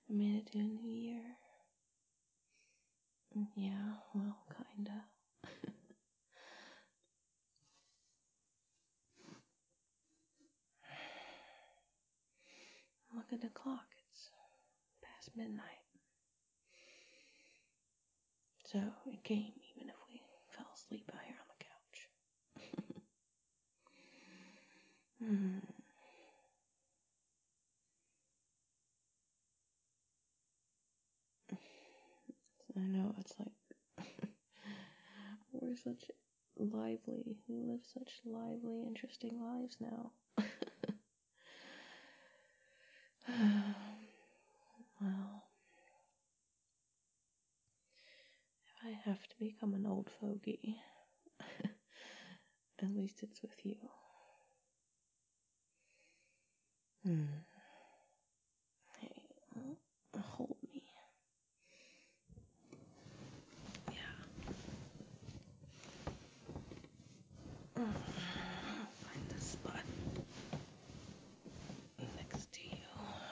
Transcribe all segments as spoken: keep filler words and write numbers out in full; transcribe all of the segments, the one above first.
I made it to a new year. Yeah, well, kinda. Look at the clock, it's past midnight. So it came even if we fell asleep out here on the couch. Hmm. I know, it's like, we're such lively, we live such lively, interesting lives now. Well, if I have to become an old fogey, at least it's with you. Hmm. Hey, uh, hold me. Yeah. Mm. Find the spot next to you.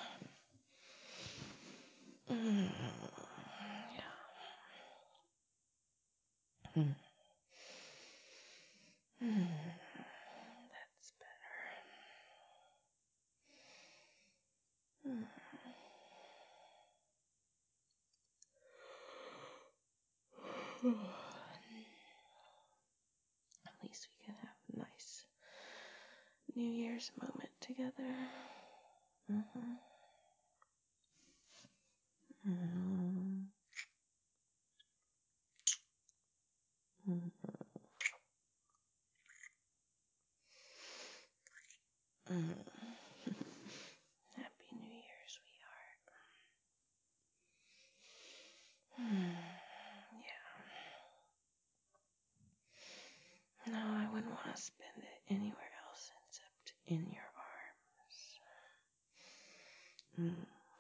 Mm. Yeah. Mm. Mm. That's better. Mm. At least we can have a nice New Year's moment together. Mm-hmm. Mm-hmm. Mm-hmm. Mm-hmm. Happy New Year, sweetheart. Mm. Yeah. No, I wouldn't want to spend it anywhere else except in your arms.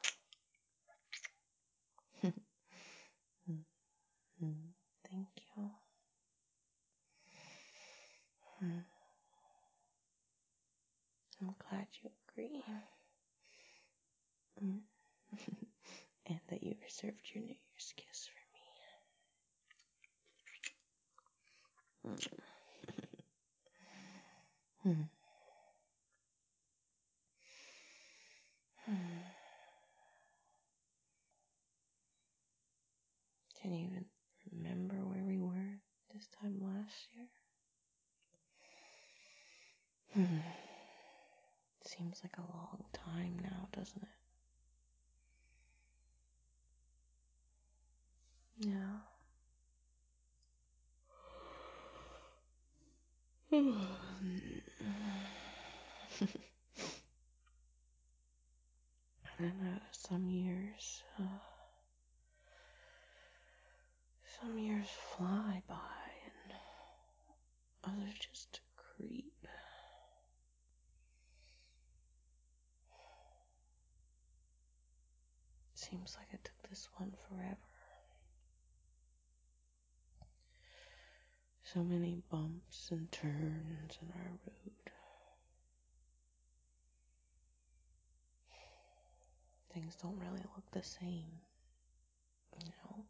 Mm. Mm. Thank you. Mm. I'm glad you agree. Mm. And that you reserved your New Year's kiss for me. Mm. Mm. Mm. Can you even remember where we were this time last year? Hmm. Seems like a long time now, doesn't it? Yeah. I know some years, uh, some years fly by and others just creep. Seems like it took this one forever. So many bumps and turns in our road. Things don't really look the same, you know?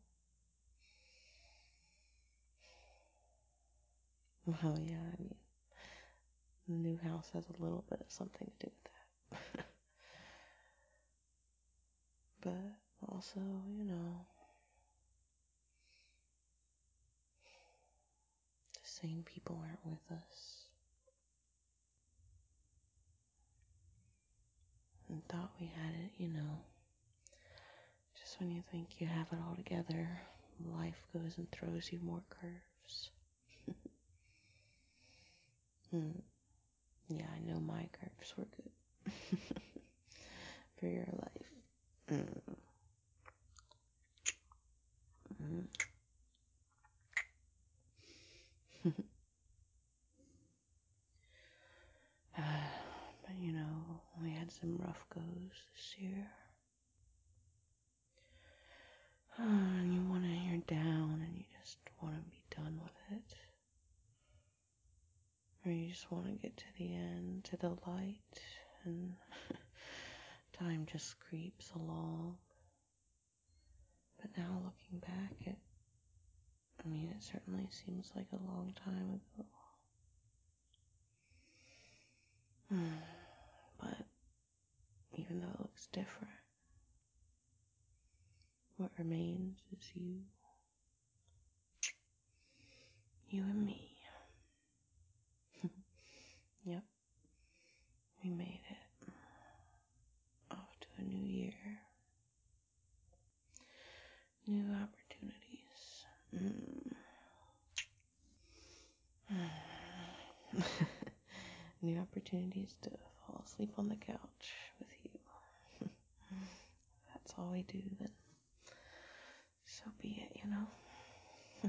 Well, yeah, I mean, the new house has a little bit of something to do with that. But also, you know, the same people aren't with us. And thought we had it, you know. Just when you think you have it all together, life goes and throws you more curves. Hmm. Yeah, I know my curves were good. For your life. Mm. Mm. But you know, we had some rough goes this year. And you wanna, you're down and you just wanna be done with it. Or you just wanna get to the end, to the light, and time just creeps along. But now looking back, it, I mean, it certainly seems like a long time ago. Hmm. But even though it looks different, what remains is you. You and me. Yep. We made it. Off to a new year. New opportunities. Mm. New opportunities to fall asleep on the couch with you. That's all we do, then so be it, you know?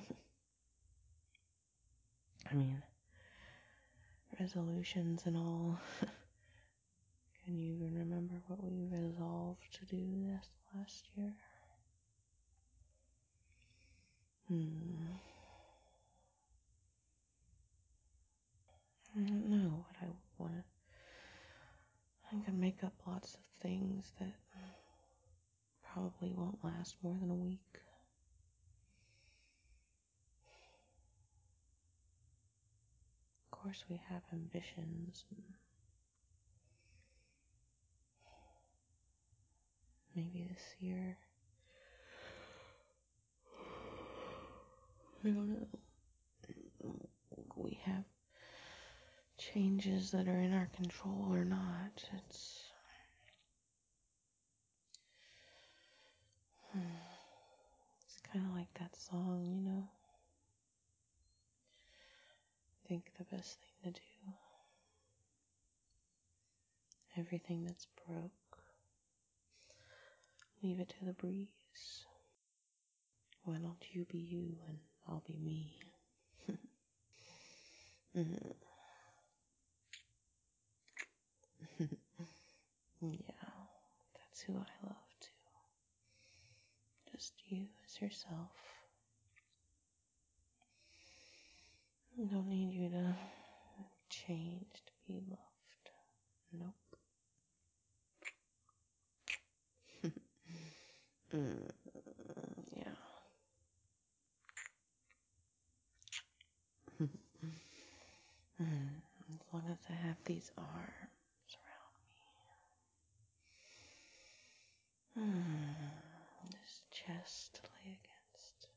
I mean, resolutions and all. Can you even remember what we resolved to do this last year? Hmm. I don't know what I want to. I can make up lots of things that probably won't last more than a week. Of course, we have ambitions. And maybe this year. I don't know. We have changes that are in our control or not. It's. It's kind of like that song, you know? I think the best thing to do. Everything that's broke. Leave it to the breeze. Why don't you be you and I'll be me? mm. Yeah, that's who I love too. Just you as yourself. I don't need you to change to be loved. Nope. mm, yeah. As long as I have these arms around me. Mm, this chest to lay against.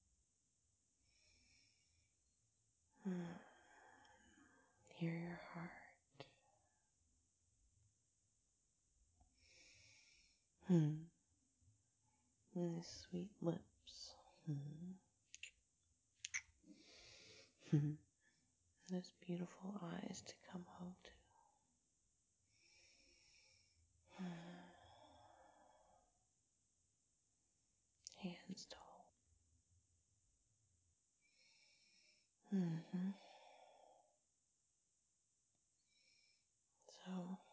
Mm, hear your heart. Hmm. And these sweet lips. Hmm. Those beautiful eyes to come home to. Hands to hold. Mm-hmm. So,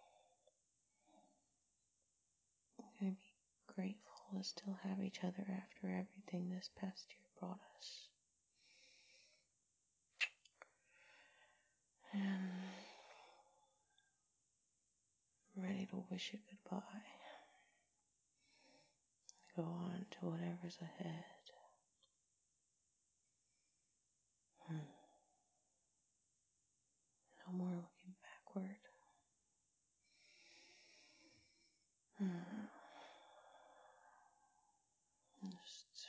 I'm going to be grateful to still have each other after everything this past year brought us. And I'm ready to wish it goodbye. Go on to whatever's ahead. Hmm. No more looking backward. Hmm. Just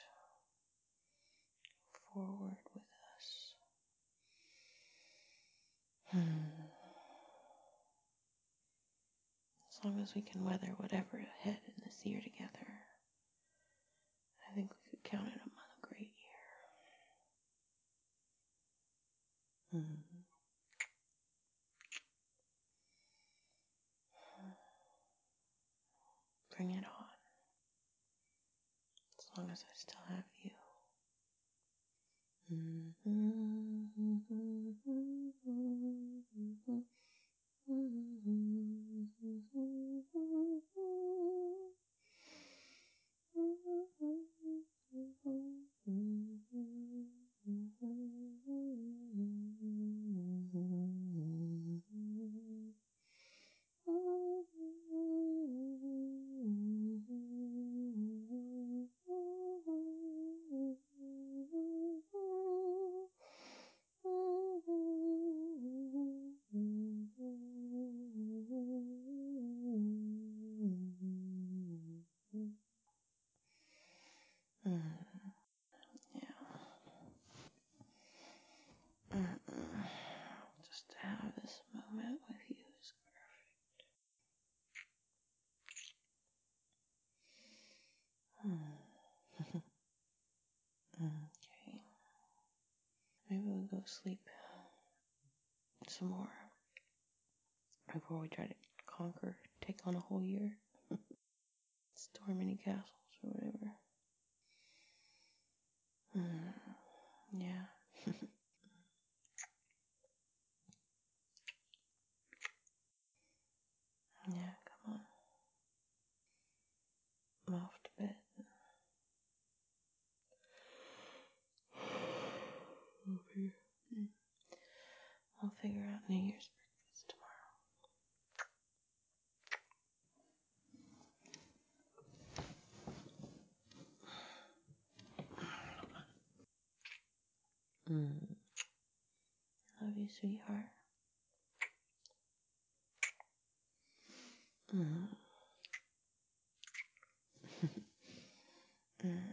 forward with us. Hmm. As long as we can weather whatever ahead in this year together, I think we could count it among a great year. Hmm. Bring it on. As long as I still have you. Hmm. Okay. Maybe we'll go sleep some more before we try to conquer, take on a whole year. Storm any castles or whatever. Hmm. Yeah. Yeah, come on. I'm off to bed. Okay. I'll figure out New Year's breakfast tomorrow. Mm. Love you, sweetheart. Mm. Mm.